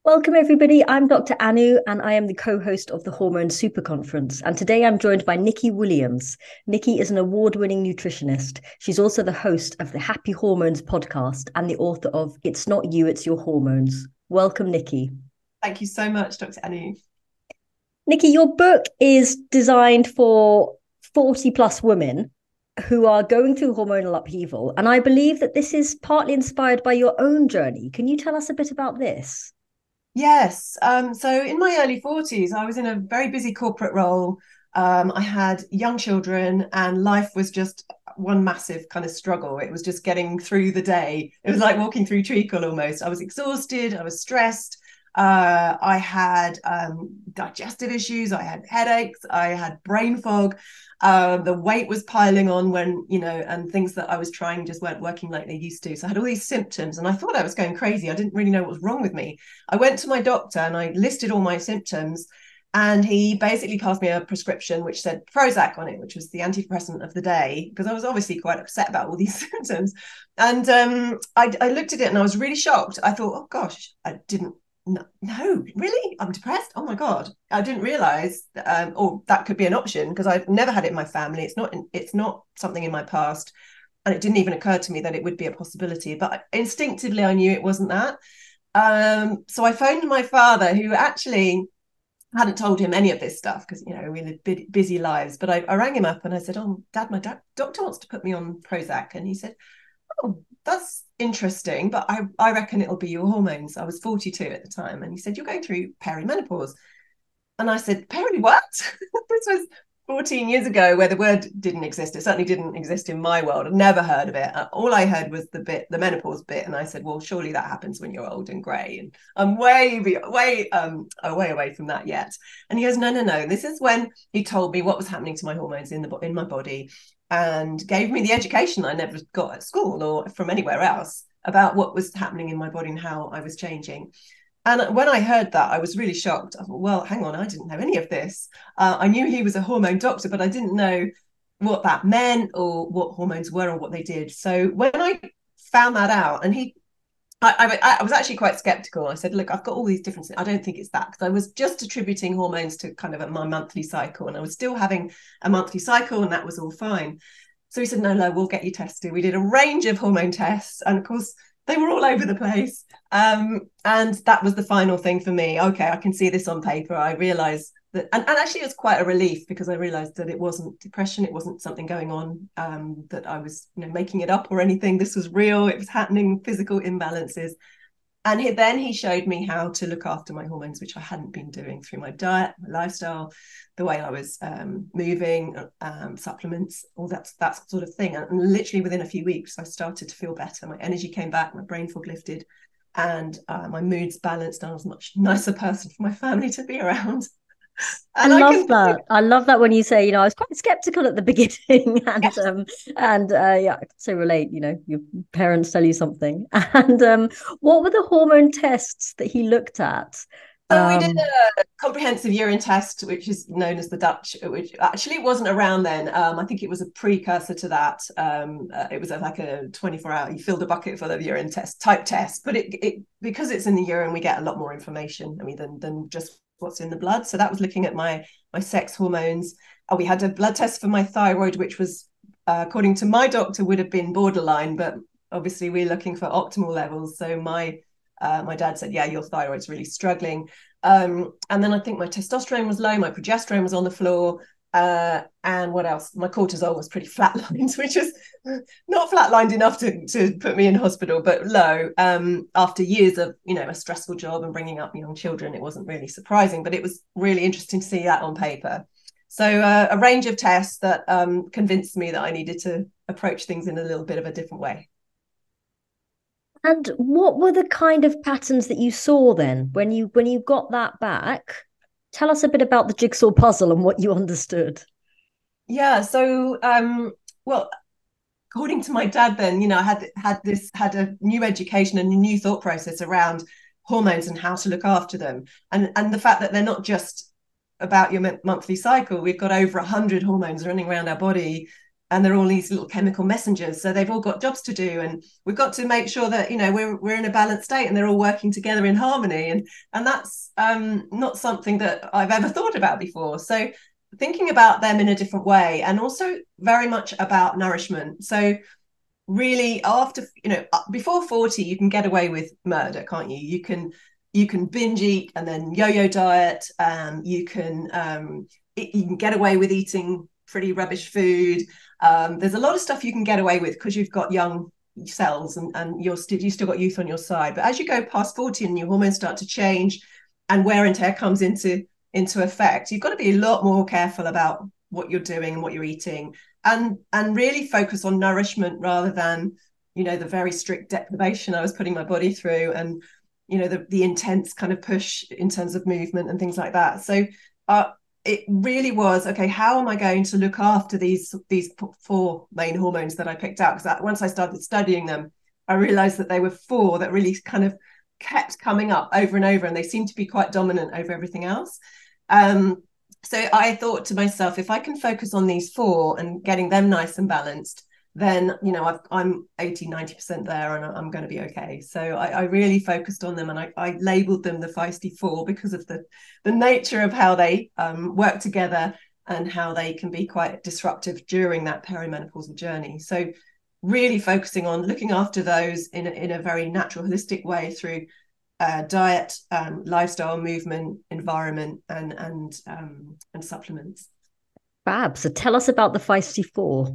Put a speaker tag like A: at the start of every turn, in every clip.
A: Welcome, everybody. I'm Dr. Anu, and I am the co host of the Hormone Super Conference. And today I'm joined by Nikki Williams. Nikki is an award winning nutritionist. She's also the host of the Happy Hormones podcast and the author of It's Not You, It's Your Hormones. Welcome, Nikki.
B: Thank you so much, Dr. Anu.
A: Nikki, your book is designed for 40 plus women who are going through hormonal upheaval. And I believe that this is partly inspired by your own journey. Can you tell us a bit about this?
B: Yes. So in my early 40s, I was in a very busy corporate role. I had young children, and life was just one massive kind of struggle. It was just getting through the day. It was like walking through treacle almost. I was exhausted. I was stressed. I had digestive issues. I had headaches. I had brain fog. The weight was piling on and things that I was trying just weren't working like they used to. So I had all these symptoms, and I thought I was going crazy. I didn't really know what was wrong with me. I went to my doctor and I listed all my symptoms, and he basically passed me a prescription which said Prozac on it, which was the antidepressant of the day, because I was obviously quite upset about all these symptoms. And I looked at it and I was really shocked. I thought, oh gosh, I didn't no, really? I'm depressed? Oh my God. I didn't realize or that could be an option, because I've never had it in my family. It's not something in my past. And it didn't even occur to me that it would be a possibility. But instinctively, I knew it wasn't that. So I phoned my father, who actually hadn't told him any of this stuff, because, we live busy lives. But I rang him up and I said, oh, Dad, my doctor wants to put me on Prozac. And he said, oh, that's interesting, but I reckon it'll be your hormones. I was 42 at the time. And he said, you're going through perimenopause. And I said, peri what? This was 14 years ago, where the word didn't exist. It certainly didn't exist in my world. I'd never heard of it. All I heard was the menopause bit. And I said, well, surely that happens when you're old and grey. And I'm way away from that yet. And he goes, no. This is when he told me what was happening to my hormones in my body, and gave me the education I never got at school or from anywhere else about what was happening in my body and how I was changing. And when I heard that, I was really shocked. I thought, well, hang on, I didn't know any of this. I knew he was a hormone doctor, but I didn't know what that meant or what hormones were or what they did. So when I found that out, and I was actually quite skeptical. I said, look, I've got all these different things. I don't think it's that, because I was just attributing hormones to kind of my monthly cycle, and I was still having a monthly cycle, and that was all fine. So he said, no, we'll get you tested. We did a range of hormone tests, and of course, they were all over the place. And that was the final thing for me. Okay, I can see this on paper. I realized that, and actually it was quite a relief, because I realized that it wasn't depression. It wasn't something going on that I was making it up or anything. This was real. It was happening, physical imbalances. And then he showed me how to look after my hormones, which I hadn't been doing through my diet, my lifestyle, the way I was moving, supplements, all that sort of thing. And literally within a few weeks, I started to feel better. My energy came back, my brain fog lifted, and my moods balanced. And I was a much nicer person for my family to be around.
A: I
B: And I
A: love
B: can,
A: that. I love that when you say, I was quite skeptical at the beginning, yeah, I can so relate. Your parents tell you something, and what were the hormone tests that he looked at?
B: so we did
A: Um,
B: a comprehensive urine test, which is known as the Dutch, which actually wasn't around then. I think it was a precursor to that. It was like a 24-hour, you filled a bucket full of urine test type test, but it because it's in the urine, we get a lot more information. I mean, than just what's in the blood. So that was looking at my sex hormones. We had a blood test for my thyroid, which was, according to my doctor, would have been borderline, but obviously we're looking for optimal levels. So my dad said, yeah, your thyroid's really struggling. And then I think my testosterone was low, my progesterone was on the floor. And what else? My cortisol was pretty flatlined, which is not flatlined enough to put me in hospital, but low. After years of, a stressful job and bringing up young children, it wasn't really surprising, but it was really interesting to see that on paper. So a range of tests that convinced me that I needed to approach things in a little bit of a different way.
A: and what were the kind of patterns that you saw then when you got that back? Tell us a bit about the jigsaw puzzle and what you understood.
B: Yeah. So, well, according to my dad, then I had a new education and a new thought process around hormones and how to look after them, and the fact that they're not just about your monthly cycle. We've got over 100 hormones running around our body, and they're all these little chemical messengers, so they've all got jobs to do, and we've got to make sure that, you know, we're in a balanced state and they're all working together in harmony, and that's not something that I've ever thought about before. So thinking about them in a different way, and also very much about nourishment. So really, after, you know, before 40, you can get away with murder, can't you? You can binge eat and then yo-yo diet. You can get away with eating pretty rubbish food. There's a lot of stuff you can get away with because you've got young cells, and you still got youth on your side. But as you go past 40 and your hormones start to change and wear and tear comes into effect, you've got to be a lot more careful about what you're doing and what you're eating, and really focus on nourishment rather than, you know, the very strict deprivation I was putting my body through, and, you know, the intense kind of push in terms of movement and things like that. So it really was, okay, how am I going to look after these 4 main hormones that I picked out? Because once I started studying them, I realized that they were 4 that really kind of kept coming up over and over, and they seemed to be quite dominant over everything else. So I thought to myself, if I can focus on these 4 and getting them nice and balanced, then, you know, I'm 80-90% there, and I'm going to be okay. So I really focused on them, and I labeled them the feisty 4 because of the nature of how they work together and how they can be quite disruptive during that perimenopausal journey. So really focusing on looking after those in a very natural, holistic way through diet, lifestyle, movement, environment, and supplements.
A: Fab. So tell us about the feisty 4.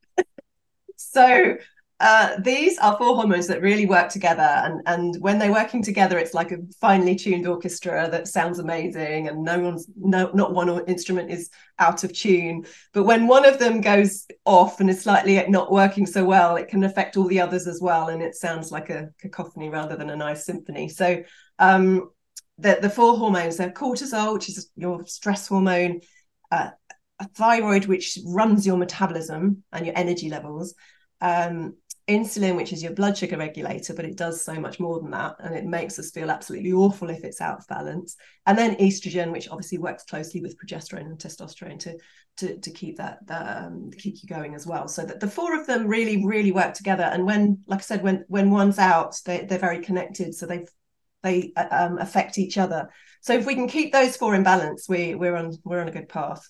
B: So these are 4 hormones that really work together, and when they're working together, it's like a finely tuned orchestra that sounds amazing, and not one instrument is out of tune. But when one of them goes off and is slightly not working so well, it can affect all the others as well, and it sounds like a cacophony rather than a nice symphony. So the 4 hormones, they're cortisol, which is your stress hormone, a thyroid, which runs your metabolism and your energy levels, insulin, which is your blood sugar regulator, but it does so much more than that, and it makes us feel absolutely awful if it's out of balance, and then estrogen, which obviously works closely with progesterone and testosterone to keep keep you going as well. So that the 4 of them really work together, and when, like I said, when one's out, they're very connected, so they affect each other. So if we can keep those 4 in balance, we're on a good path.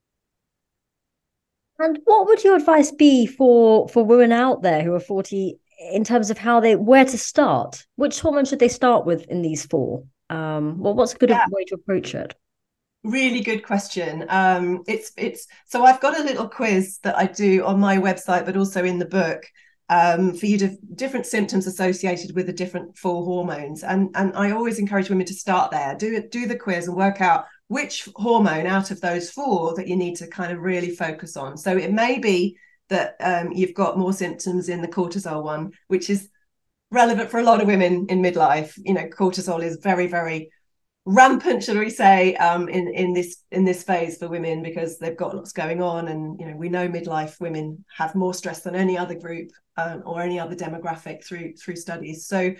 A: And what would your advice be for women out there who are 40 in terms of where to start? Which hormone should they start with in these 4? Well, what's a good way to approach it?
B: Really good question. It's so I've got a little quiz that I do on my website, but also in the book, for you to different symptoms associated with the different 4 hormones, and I always encourage women to start there, do the quiz and work out which hormone out of those 4 that you need to kind of really focus on. So it may be that you've got more symptoms in the cortisol one, which is relevant for a lot of women in midlife. You know, cortisol is very rampant, shall we say, in this phase for women, because they've got lots going on, and, you know, we know midlife women have more stress than any other group or any other demographic through studies. So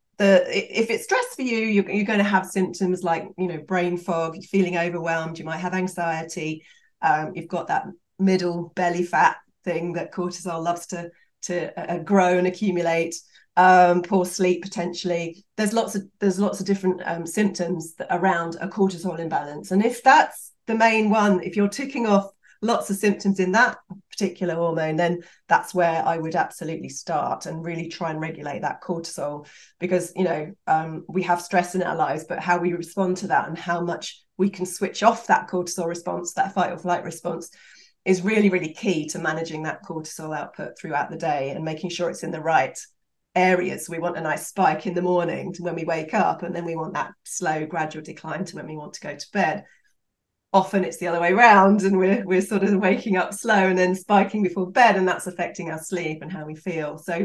B: if it's stress for you, you're going to have symptoms like, you know, brain fog, feeling overwhelmed, you might have anxiety, you've got that middle belly fat thing that cortisol loves to grow and accumulate, poor sleep potentially. There's lots of different symptoms around a cortisol imbalance, and if that's the main one, if you're ticking off lots of symptoms in that particular hormone, then that's where I would absolutely start and really try and regulate that cortisol, because, you know, we have stress in our lives, but how we respond to that and how much we can switch off that cortisol response, that fight or flight response, is really key to managing that cortisol output throughout the day and making sure it's in the right areas. We want a nice spike in the morning to when we wake up, and then we want that slow gradual decline to when we want to go to bed. Often it's the other way around, and we're sort of waking up slow and then spiking before bed, and that's affecting our sleep and how we feel. So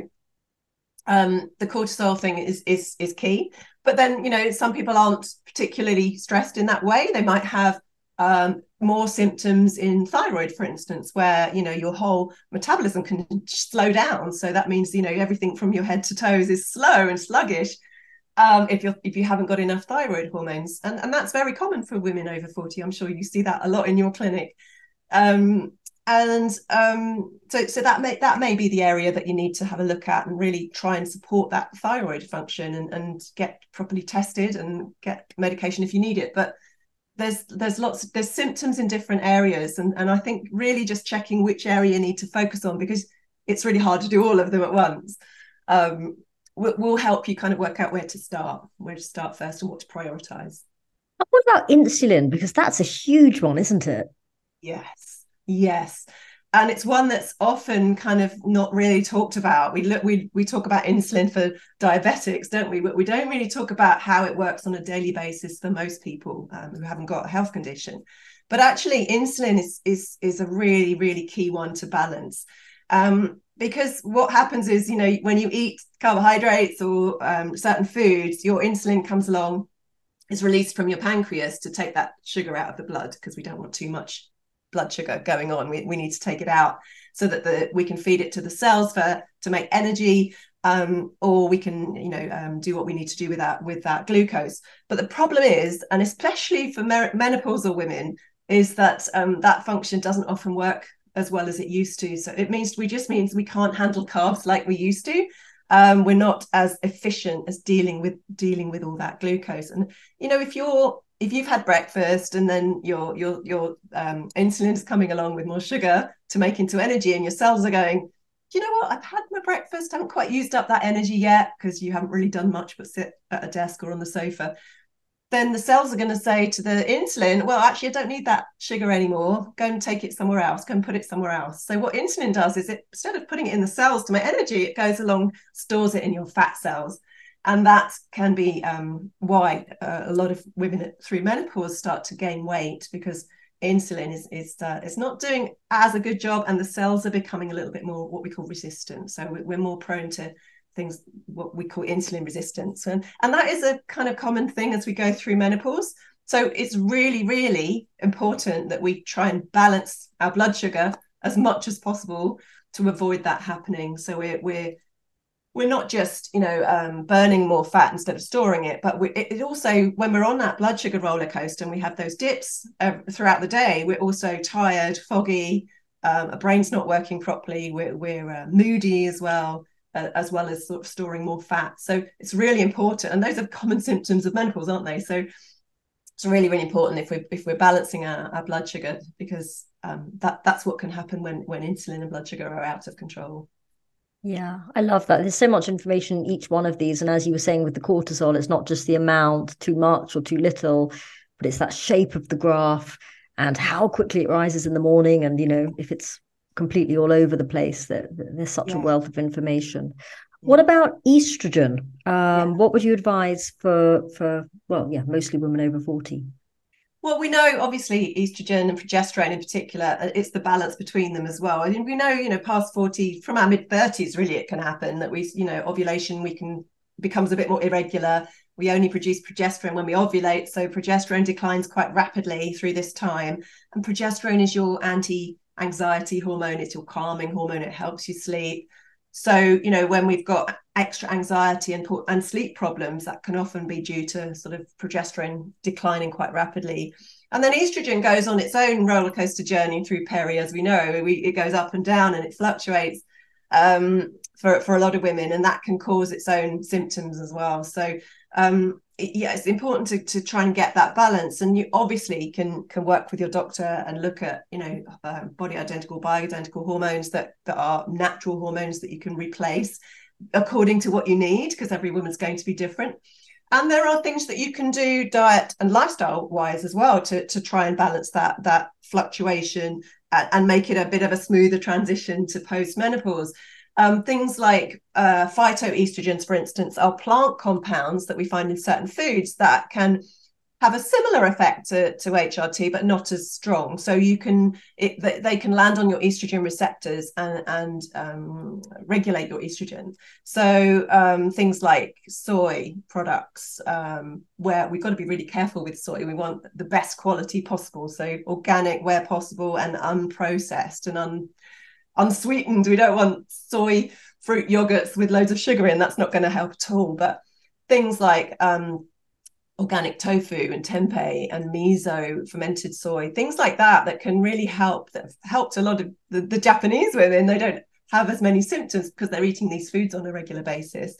B: the cortisol thing is key. But then, you know, some people aren't particularly stressed in that way. They might have more symptoms in thyroid, for instance, where, you know, your whole metabolism can slow down. So that means, you know, everything from your head to toes is slow and sluggish. If you haven't got enough thyroid hormones, and that's very common for women over 40. I'm sure you see that a lot in your clinic. And so that may be the area that you need to have a look at and really try and support that thyroid function and get properly tested and get medication if you need it. But there's symptoms in different areas, and I think really just checking which area you need to focus on, because it's really hard to do all of them at once. Will help you kind of work out where to start first and what to prioritize.
A: What about insulin? Because that's a huge one, isn't it?
B: Yes. And it's one that's often kind of not really talked about. We talk about insulin for diabetics, don't we? But we don't really talk about how it works on a daily basis for most people who haven't got a health condition. But actually, insulin is a really, really key one to balance. Because what happens is, when you eat carbohydrates or certain foods, your insulin comes along, is released from your pancreas to take that sugar out of the blood, because we don't want too much blood sugar going on. We need to take it out so that we can feed it to the cells to make energy, or we can do what we need to do with that glucose. But the problem is, and especially for menopausal women, is that that function doesn't often work as well as it used to. So it means we can't handle carbs like we used to. We're not as efficient as dealing with all that glucose. And if you've had breakfast and then your insulin is coming along with more sugar to make into energy, and your cells are going, you know what, I've had my breakfast, I haven't quite used up that energy yet, because you haven't really done much but sit at a desk or on the sofa, then the cells are going to say to the insulin, well, actually, I don't need that sugar anymore. Go and take it somewhere else. Go and put it somewhere else. So what insulin does is, instead of putting it in the cells to make energy, it goes along, stores it in your fat cells. And that can be why a lot of women through menopause start to gain weight, because insulin is not doing as a good job, and the cells are becoming a little bit more what we call resistant. So we're more prone to things what we call insulin resistance, and that is a kind of common thing as we go through menopause. So it's really, really important that we try and balance our blood sugar as much as possible to avoid that happening. So we're not just burning more fat instead of storing it, but it also, when we're on that blood sugar roller coaster and we have those dips throughout the day, we're also tired, foggy, our brain's not working properly, we're moody as well as sort of storing more fat. So it's really important, and those are common symptoms of menopause, aren't they? So it's really, really important if we're balancing our blood sugar, because that's what can happen when insulin and blood sugar are out of control.
A: Yeah, I love that. There's so much information in each one of these. And as you were saying with the cortisol, it's not just the amount, too much or too little, but it's that shape of the graph and how quickly it rises in the morning. And, if it's completely all over the place, that there's such a wealth of information. What about estrogen? What would you advise for mostly women over 40?
B: Well, we know obviously estrogen and progesterone in particular, it's the balance between them as well. I mean, we know, past 40, from our mid-30s, really, it can happen that ovulation becomes a bit more irregular. We only produce progesterone when we ovulate. So progesterone declines quite rapidly through this time. And progesterone is your anti-anxiety hormone. It's your calming hormone. It helps you sleep. So, when we've got extra anxiety and sleep problems, that can often be due to sort of progesterone declining quite rapidly. And then estrogen goes on its own roller coaster journey through peri, as we know. It goes up and down and it fluctuates for a lot of women, and that can cause its own symptoms as well. So, it's important to try and get that balance. And you obviously can work with your doctor and look at body identical, bioidentical hormones that are natural hormones that you can replace according to what you need, because every woman's going to be different. And there are things that you can do diet and lifestyle wise as well to try and balance that fluctuation and make it a bit of a smoother transition to post-menopause. Things like phytoestrogens, for instance, are plant compounds that we find in certain foods that can have a similar effect to HRT, but not as strong. So they can land on your estrogen receptors and regulate your estrogen. So things like soy products, where we've got to be really careful with soy. We want the best quality possible, so organic where possible and unprocessed and unsweetened. We don't want soy fruit yogurts with loads of sugar in. That's not going to help at all. But things like organic tofu and tempeh and miso, fermented soy, things like that, that can really help. That have helped a lot of the Japanese women. They don't have as many symptoms because they're eating these foods on a regular basis.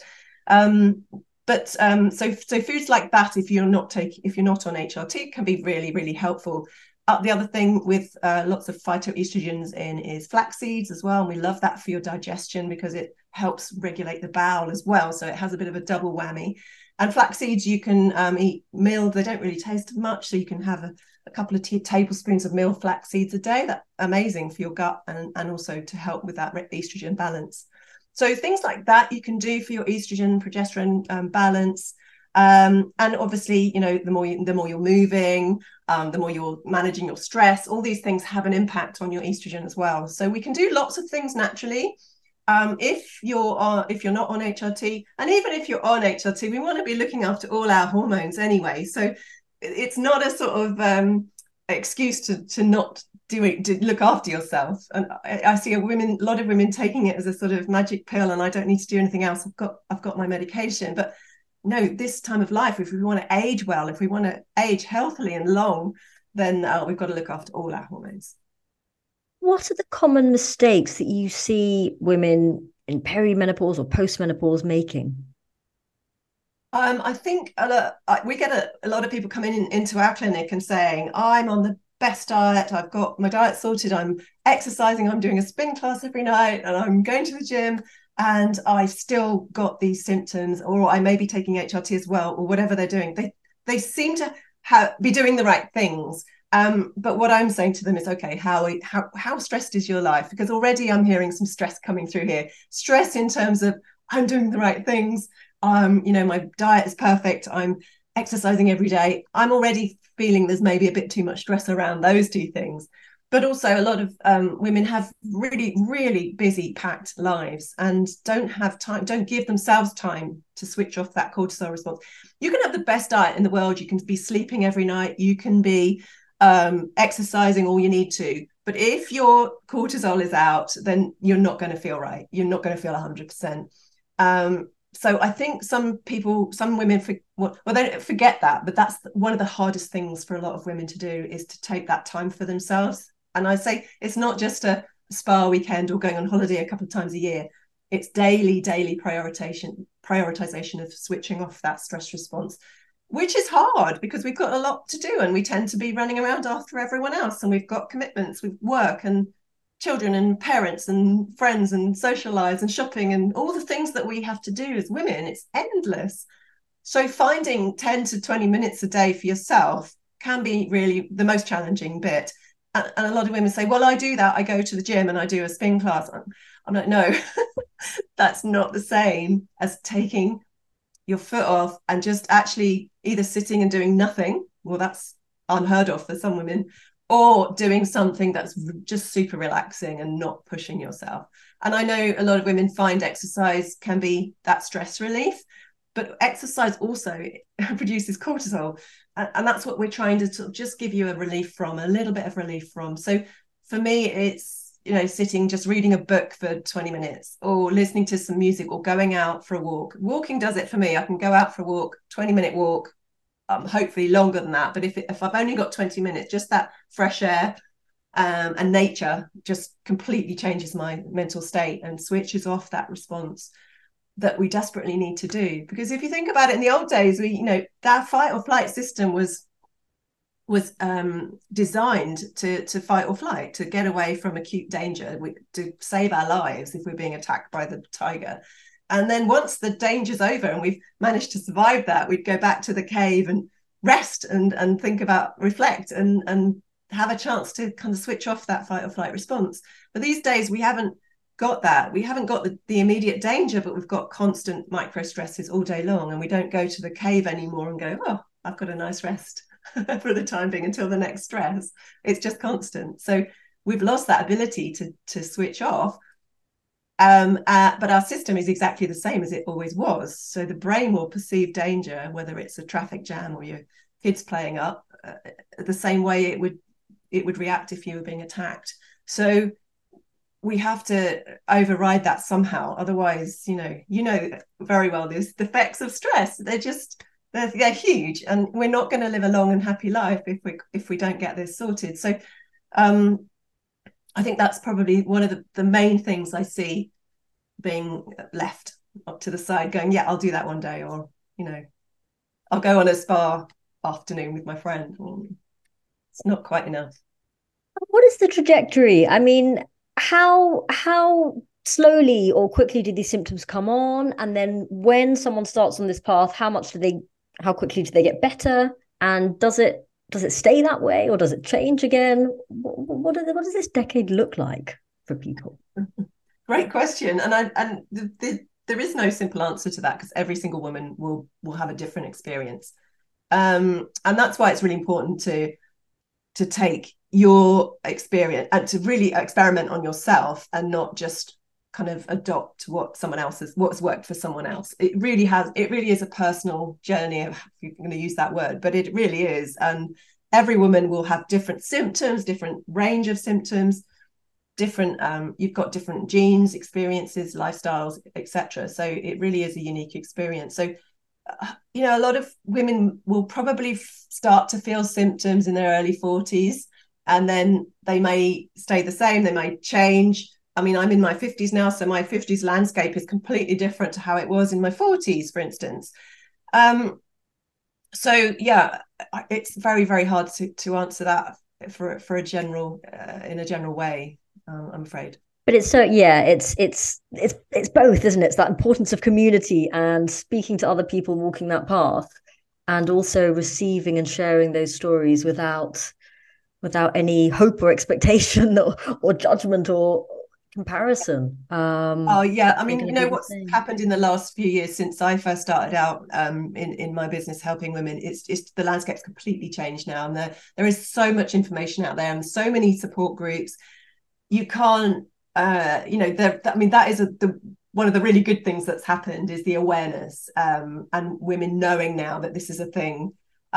B: So foods like that, if you're not on HRT, can be really, really helpful. The other thing with lots of phytoestrogens in is flax seeds as well. And we love that for your digestion because it helps regulate the bowel as well. So it has a bit of a double whammy. And flax seeds, you can eat milled. They don't really taste much. So you can have a couple of tablespoons of milled flax seeds a day. That's amazing for your gut and also to help with that estrogen balance. So things like that you can do for your estrogen, progesterone balance. And obviously, the more you're moving, the more you're managing your stress, all these things have an impact on your estrogen as well. So we can do lots of things naturally. If you're not on HRT, and even if you're on HRT, we want to be looking after all our hormones anyway. So it's not a sort of excuse to not do it, to look after yourself. And I see a lot of women taking it as a sort of magic pill, and I don't need to do anything else. I've got my medication. But no, this time of life, if we want to age well, if we want to age healthily and long, then we've got to look after all our hormones.
A: What are the common mistakes that you see women in perimenopause or postmenopause making?
B: I think we get a lot of people coming into our clinic and saying, I'm on the best diet, I've got my diet sorted, I'm exercising, I'm doing a spin class every night, and I'm going to the gym, and I've still got these symptoms, or I may be taking HRT as well, or whatever they're doing. They seem to be doing the right things. But what I'm saying to them is, okay, how stressed is your life? Because already I'm hearing some stress coming through here. Stress in terms of I'm doing the right things. My diet is perfect. I'm exercising every day. I'm already feeling there's maybe a bit too much stress around those two things. But also a lot of women have really, really busy, packed lives and don't have time, don't give themselves time to switch off that cortisol response. You can have the best diet in the world. You can be sleeping every night. You can be exercising all you need to. But if your cortisol is out, then you're not going to feel right. You're not going to feel 100%. So I think some women, they don't forget that, but that's one of the hardest things for a lot of women to do, is to take that time for themselves. And I say it's not just a spa weekend or going on holiday a couple of times a year. It's daily prioritization of switching off that stress response, which is hard because we've got a lot to do and we tend to be running around after everyone else, and we've got commitments with work and children and parents and friends and social lives and shopping and all the things that we have to do as women. It's endless. So finding 10 to 20 minutes a day for yourself can be really the most challenging bit. And a lot of women say, well, I do that. I go to the gym and I do a spin class. I'm like, no, that's not the same as taking your foot off and just actually either sitting and doing nothing. Well, that's unheard of for some women, or doing something that's just super relaxing and not pushing yourself. And I know a lot of women find exercise can be that stress relief, but exercise also produces cortisol. And that's what we're trying to sort of just give you a little bit of relief from. So for me, it's, sitting, just reading a book for 20 minutes or listening to some music or going out for a walk. Walking does it for me. I can go out for a walk, 20-minute walk, hopefully longer than that. But if I've only got 20 minutes, just that fresh air and nature just completely changes my mental state and switches off that response that we desperately need to do. Because if you think about it, in the old days, that fight or flight system was designed to fight or flight, to get away from acute danger, to save our lives if we're being attacked by the tiger. And then once the danger's over and we've managed to survive that, we'd go back to the cave and rest and think about, reflect and have a chance to kind of switch off that fight or flight response. But these days we haven't got that. We haven't got the immediate danger, but we've got constant micro stresses all day long. And we don't go to the cave anymore and go, oh, I've got a nice rest for the time being until the next stress. It's just constant. So we've lost that ability to switch off. But our system is exactly the same as it always was. So the brain will perceive danger, whether it's a traffic jam or your kids playing up, the same way it would react if you were being attacked. So we have to override that somehow. Otherwise, very well, the effects of stress, they're just they're huge, and we're not going to live a long and happy life if we don't get this sorted. So I think that's probably one of the main things I see being left up to the side, going, yeah, I'll do that one day, or I'll go on a spa afternoon with my friend. It's not quite enough.
A: What is the trajectory? I mean, how slowly or quickly do these symptoms come on? And then when someone starts on this path, how quickly do they get better? And does it stay that way, or does it change again? What does this decade look like for people?
B: Great question. And there is no simple answer to that, because every single woman will have a different experience. And that's why it's really important to take your experience and to really experiment on yourself, and not just kind of adopt what's worked for someone else. It really is a personal journey, if you're going to use that word, but it really is. And every woman will have different symptoms, different range of symptoms, different you've got different genes, experiences, lifestyles, etc. So it really is a unique experience. So a lot of women will probably start to feel symptoms in their early 40s, and then they may stay the same, they may change. I mean, I'm in my 50s now, so my 50s landscape is completely different to how it was in my 40s, for instance. So yeah, it's very, very hard to answer that for a general in a general way, I'm afraid.
A: But it's it's both, isn't it? It's that importance of community and speaking to other people walking that path, and also receiving and sharing those stories without any hope or expectation or judgment or comparison.
B: Oh yeah, I mean, what's
A: thing.
B: happened in the last few years since I first started out in my business helping women, it's the landscape's completely changed now, and there is so much information out there and so many support groups. You can't, I mean, that is one of the really good things that's happened, is the awareness, and women knowing now that this is a thing.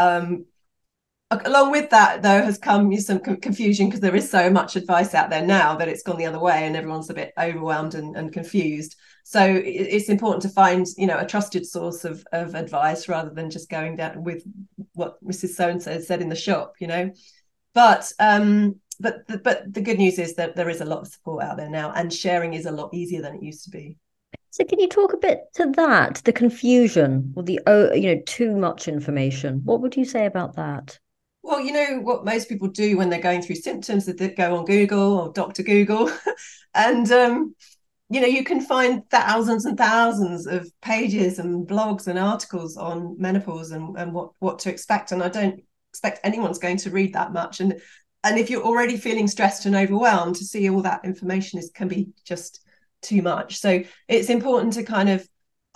B: Along with that, though, has come some confusion, because there is so much advice out there now that it's gone the other way, and everyone's a bit overwhelmed and confused. So it's important to find, a trusted source of advice, rather than just going down with what Mrs. So-and-so said in the shop, But the good news is that there is a lot of support out there now, and sharing is a lot easier than it used to be.
A: So can you talk a bit to that, the confusion or the too much information? What would you say about that?
B: Well, what most people do when they're going through symptoms, is they go on Google or Dr. Google, and you can find thousands and thousands of pages and blogs and articles on menopause and what to expect. And I don't expect anyone's going to read that much. And if you're already feeling stressed and overwhelmed, to see all that information can be just too much. So it's important to kind of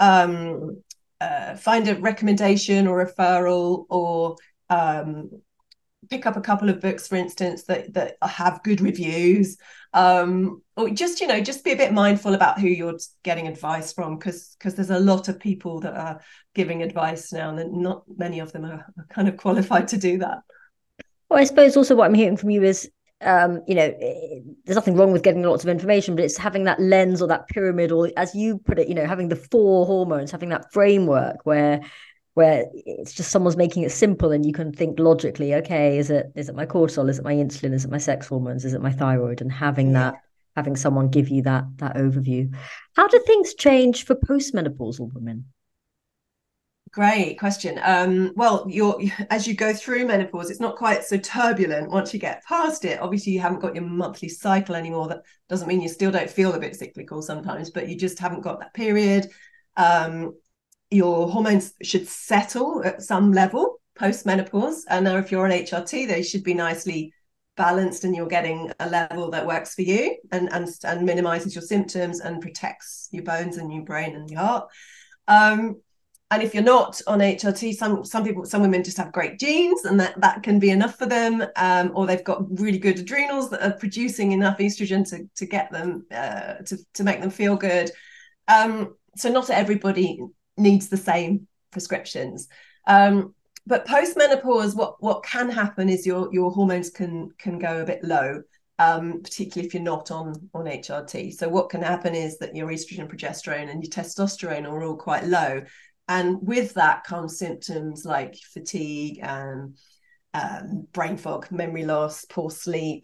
B: find a recommendation or referral, or pick up a couple of books, for instance, that have good reviews, or just be a bit mindful about who you're getting advice from, because there's a lot of people that are giving advice now, and not many of them are kind of qualified to do that.
A: Well, I suppose also what I'm hearing from you is, there's nothing wrong with getting lots of information, but it's having that lens or that pyramid, or as you put it, having the 4 hormones, having that framework where it's just someone's making it simple, and you can think logically, okay, is it my cortisol, is it my insulin, is it my sex hormones, is it my thyroid, and having someone give you that overview. How do things change for postmenopausal women?
B: Great question. Well, as you go through menopause, it's not quite so turbulent once you get past it. Obviously, you haven't got your monthly cycle anymore. That doesn't mean you still don't feel a bit cyclical sometimes, but you just haven't got that period. Your hormones should settle at some level post-menopause. And now if you're on HRT, they should be nicely balanced, and you're getting a level that works for you and minimizes your symptoms and protects your bones and your brain and your heart. And if you're not on HRT, some women just have great genes, and that can be enough for them, or they've got really good adrenals that are producing enough estrogen to get them to make them feel good. So not everybody needs the same prescriptions. But post-menopause, what can happen is your hormones can go a bit low, particularly if you're not on HRT. So what can happen is that your estrogen, progesterone, and your testosterone are all quite low. And with that comes symptoms like fatigue and brain fog, memory loss, poor sleep,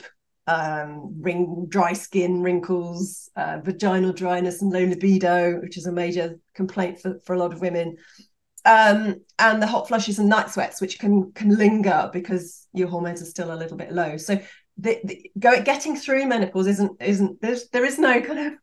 B: dry skin, wrinkles, vaginal dryness and low libido, which is a major complaint for a lot of women. And the hot flushes and night sweats, which can linger because your hormones are still a little bit low. So getting through menopause isn't there is no kind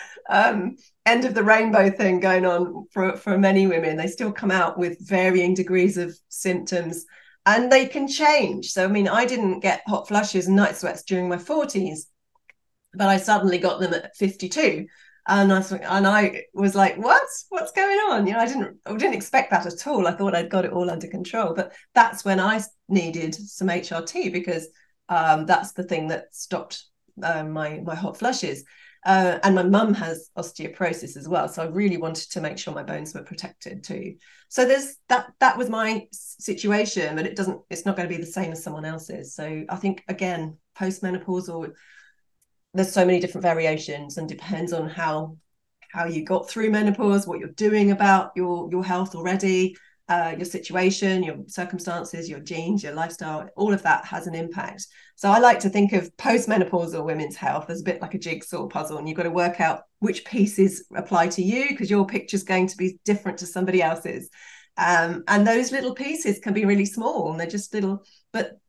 B: of end of the rainbow thing going on for many women. They still come out with varying degrees of symptoms, and they can change. So I mean, I didn't get hot flushes and night sweats during my 40s, but I suddenly got them at 52. And I was like, what's going on? You know, I didn't expect that at all. I thought I'd got it all under control. But that's when I needed some HRT, because that's the thing that stopped my hot flushes. And my mum has osteoporosis as well, so I really wanted to make sure my bones were protected too. So there's that was my situation, but it's not going to be the same as someone else's. So I think, again, postmenopausal, there's so many different variations, and depends on how you got through menopause, what you're doing about your health already, your situation, your circumstances, your genes, your lifestyle. All of that has an impact. So I like to think of postmenopausal women's health as a bit like a jigsaw puzzle, and you've got to work out which pieces apply to you, because your picture's going to be different to somebody else's. And those little pieces can be really small, and they're just little, but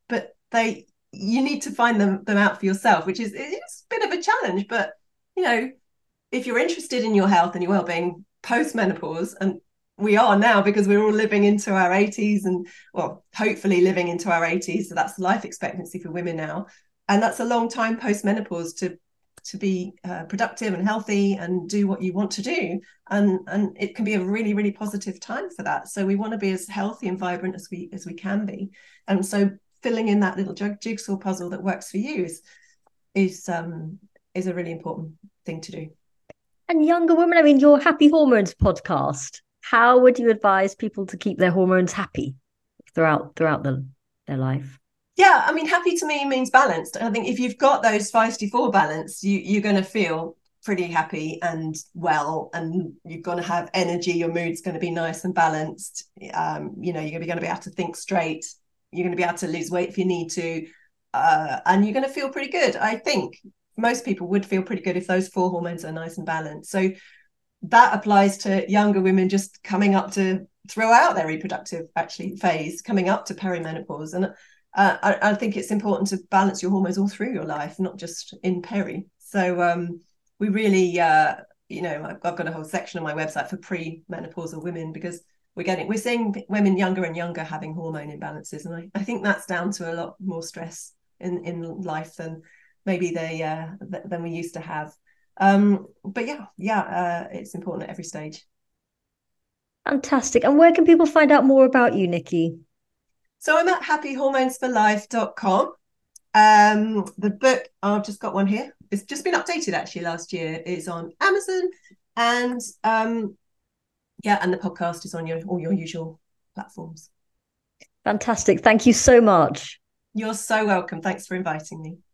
B: you need to find them out for yourself, which is it's a bit of a challenge. But you know, if you're interested in your health and your well-being post-menopause, and we are now, because we're all living into our 80s, and well, hopefully living into our 80s, so that's life expectancy for women now, and that's a long time post-menopause to be productive and healthy and do what you want to do, and it can be a really, really positive time for that. So we want to be as healthy and vibrant as we can be, and so filling in that little jigsaw puzzle that works for you is a really important thing to do.
A: And younger women, I mean, your Happy Hormones podcast, how would you advise people to keep their hormones happy throughout their life?
B: Yeah, I mean, happy to me means balanced. I think if you've got those 5-4 balance, you're going to feel pretty happy and well, and you're going to have energy. Your mood's going to be nice and balanced. You know, you're going to be able to think straight. You're going to be able to lose weight if you need to, and you're going to feel pretty good. I think most people would feel pretty good if those 4 hormones are nice and balanced. So that applies to younger women just coming up to throughout their reproductive phase, coming up to perimenopause. And I think it's important to balance your hormones all through your life, not just in peri. So we really, you know, I've got a whole section on my website for pre-menopausal women, because we're seeing women younger and younger having hormone imbalances, and I think that's down to a lot more stress in life than maybe than we used to have. But it's important at every stage.
A: Fantastic. And where can people find out more about you, Nikki?
B: So I'm at happyhormonesforlife.com. The book, I've just got one here. It's just been updated actually last year. It's on Amazon, and and the podcast is on all your usual platforms.
A: Fantastic. Thank you so much.
B: You're so welcome. Thanks for inviting me.